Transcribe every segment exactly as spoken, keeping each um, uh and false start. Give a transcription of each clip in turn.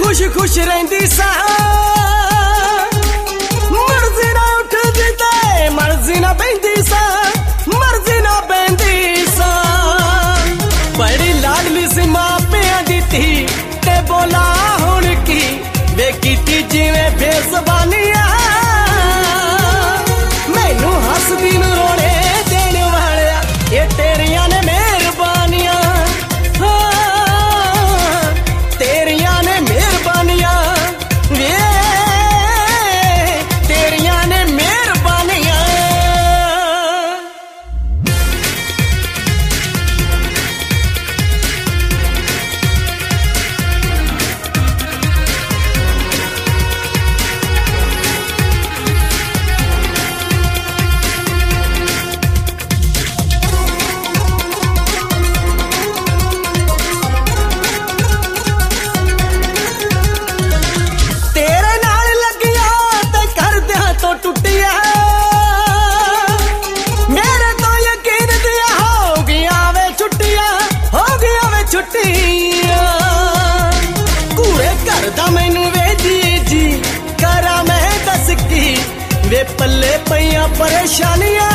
खुश खुश रहिंदी सा मर्जी ना उठदी ते मर्जी ना बहिंदी सा मर्जी ना बहिंदी सा बड़ी लाडली सी मां पिया दी थी ते बोला हुण की वे कीती जिवें बेज़बानियां मैनू हसदी नू रोने देने वालिया ये तेरियां ने मेहरबानियां तेरियां ने मेहरबानियां वे तेरियां ने मेहरबानियां वे पल्ले पईयां परेशानियां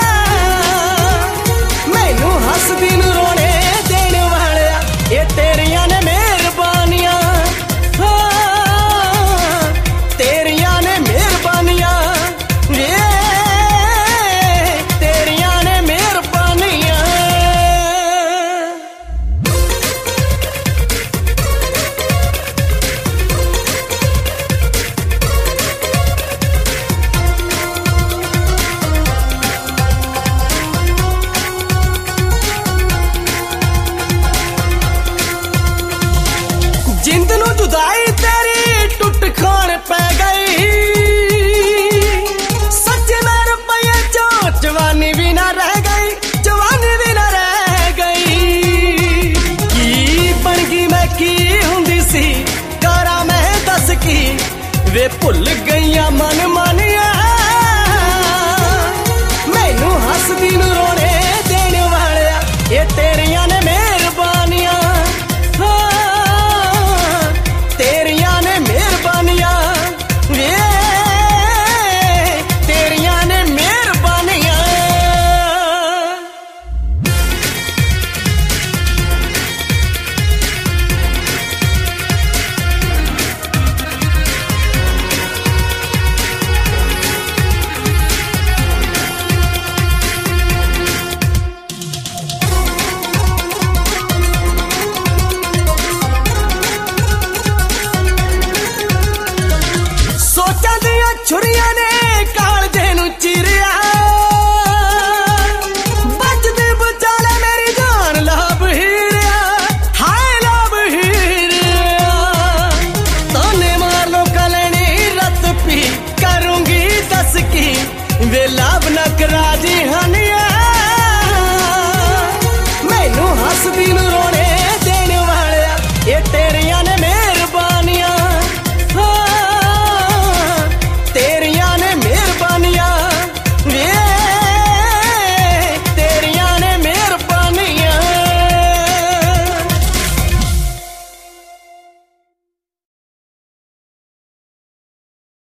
मैनू हसदी नू रोने देने वालिया ये तेरियां ने मेहरबानियां तेरियां ने मेहरबानियां वे तेरियां ने मेहरबानियां जिंद नू जुदाई तेरी टुट खान पै गई सच्चे में रुपये चो जवानी भी ना रह गई जवानी भी ना रह गई की बन गई मैं की हुंदी सी करा मैं दस की वे भुल गईयां मन मानिया मैनू हसदी नू रोने देने वालिया ये तेरियां ने मेहरबानियां तेरियां ने मेहरबानियां वे तेरियां ने मेहरबानियां छुरिया